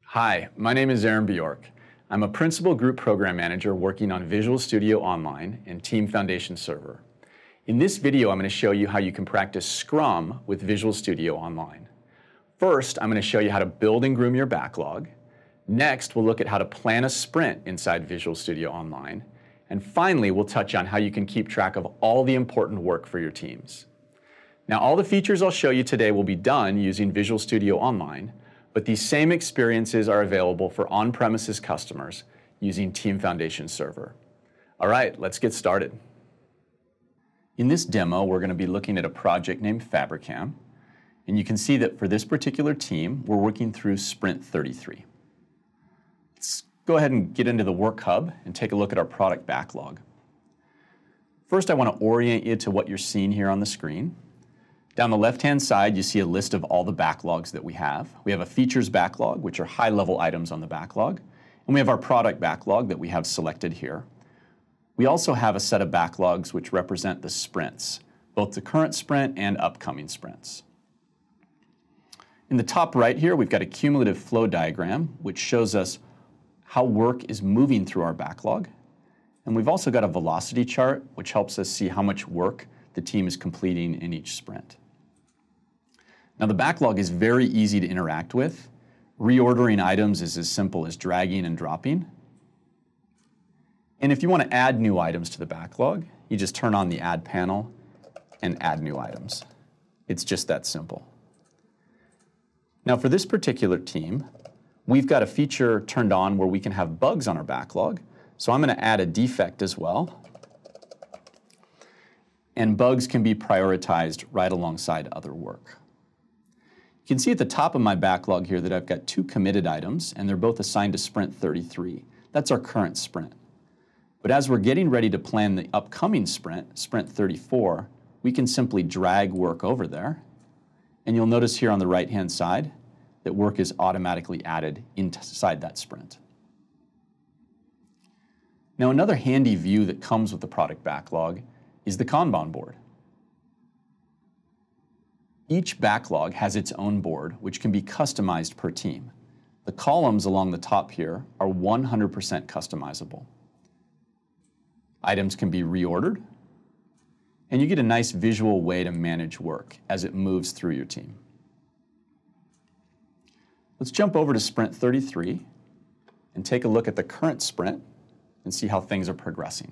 Hi, my name is Aaron Bjork. I'm a Principal Group Program Manager working on Visual Studio Online and Team Foundation Server. In this video, I'm going to show you how you can practice Scrum with Visual Studio Online. First, I'm going to show you how to build and groom your backlog. Next, we'll look at how to plan a sprint inside Visual Studio Online. And finally, we'll touch on how you can keep track of all the important work for your teams. Now, all the features I'll show you today will be done using Visual Studio Online, but these same experiences are available for on-premises customers using Team Foundation Server. All right, let's get started. In this demo, we're going to be looking at a project named Fabricam, and you can see that for this particular team, we're working through Sprint 33. Let's go ahead and get into the Work Hub and take a look at our product backlog. First, I want to orient you to what you're seeing here on the screen. Down the left-hand side, you see a list of all the backlogs that we have. We have a features backlog, which are high-level items on the backlog, and we have our product backlog that we have selected here. We also have a set of backlogs which represent the sprints, both the current sprint and upcoming sprints. In the top right here, we've got a cumulative flow diagram, which shows us how work is moving through our backlog. And we've also got a velocity chart, which helps us see how much work the team is completing in each sprint. Now, the backlog is very easy to interact with. Reordering items is as simple as dragging and dropping. And if you want to add new items to the backlog, you just turn on the Add panel and add new items. It's just that simple. Now, for this particular team, we've got a feature turned on where we can have bugs on our backlog. So I'm going to add a defect as well. And bugs can be prioritized right alongside other work. You can see at the top of my backlog here that I've got two committed items, and they're both assigned to Sprint 33. That's our current sprint. But as we're getting ready to plan the upcoming sprint, Sprint 34, we can simply drag work over there. And you'll notice here on the right-hand side that work is automatically added inside that sprint. Now, another handy view that comes with the product backlog is the Kanban board. Each backlog has its own board, which can be customized per team. The columns along the top here are 100% customizable. Items can be reordered, and you get a nice visual way to manage work as it moves through your team. Let's jump over to Sprint 33 and take a look at the current sprint and see how things are progressing.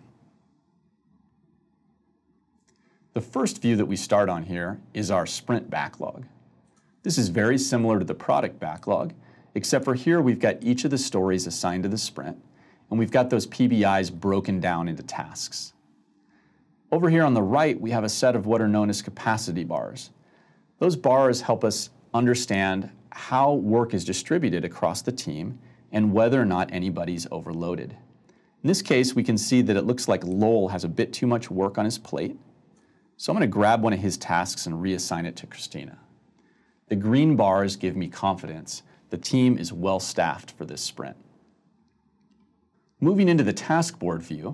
The first view that we start on here is our sprint backlog. This is very similar to the product backlog, except for here we've got each of the stories assigned to the sprint, and we've got those PBIs broken down into tasks. Over here on the right, we have a set of what are known as capacity bars. Those bars help us understand how work is distributed across the team and whether or not anybody's overloaded. In this case, we can see that it looks like Lowell has a bit too much work on his plate. So I'm going to grab one of his tasks and reassign it to Christina. The green bars give me confidence the team is well staffed for this sprint. Moving into the task board view,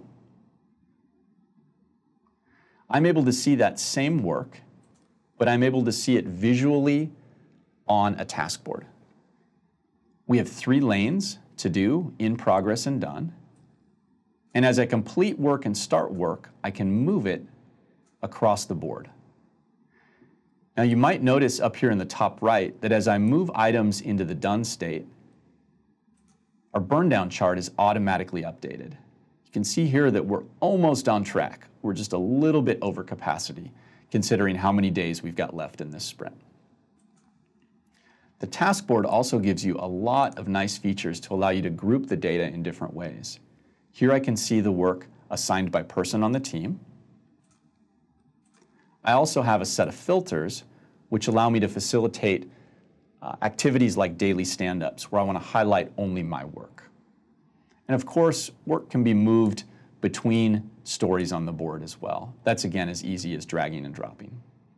I'm able to see that same work, but I'm able to see it visually on a task board. We have 3 lanes to do, in progress and done. And as I complete work and start work, I can move it across the board. Now, you might notice up here in the top right that as I move items into the done state, our burn down chart is automatically updated. You can see here that we're almost on track. We're just a little bit over capacity, considering how many days we've got left in this sprint. The task board also gives you a lot of nice features to allow you to group the data in different ways. Here I can see the work assigned by person on the team. I also have a set of filters which allow me to facilitate activities like daily stand-ups, where I want to highlight only my work. And of course, work can be moved between stories on the board as well. That's again as easy as dragging and dropping.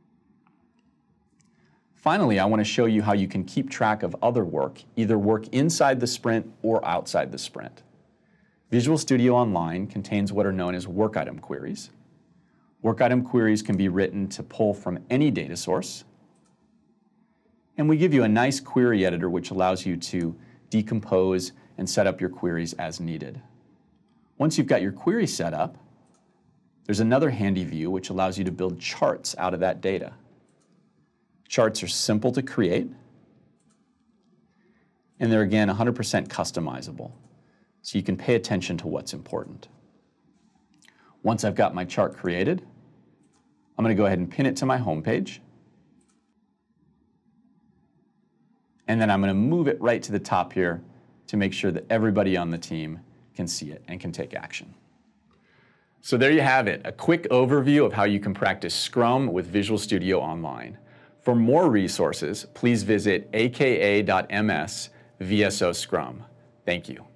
Finally, I want to show you how you can keep track of other work, either work inside the sprint or outside the sprint. Visual Studio Online contains what are known as work item queries. Work item queries can be written to pull from any data source. And we give you a nice query editor which allows you to decompose, and set up your queries as needed. Once you've got your query set up, there's another handy view which allows you to build charts out of that data. Charts are simple to create, and they're again 100% customizable, so you can pay attention to what's important. Once I've got my chart created, I'm going to go ahead and pin it to my home page, and then I'm going to move it right to the top here to make sure that everybody on the team can see it and can take action. So there you have it, a quick overview of how you can practice Scrum with Visual Studio Online. For more resources, please visit aka.ms/VSO Scrum. Thank you.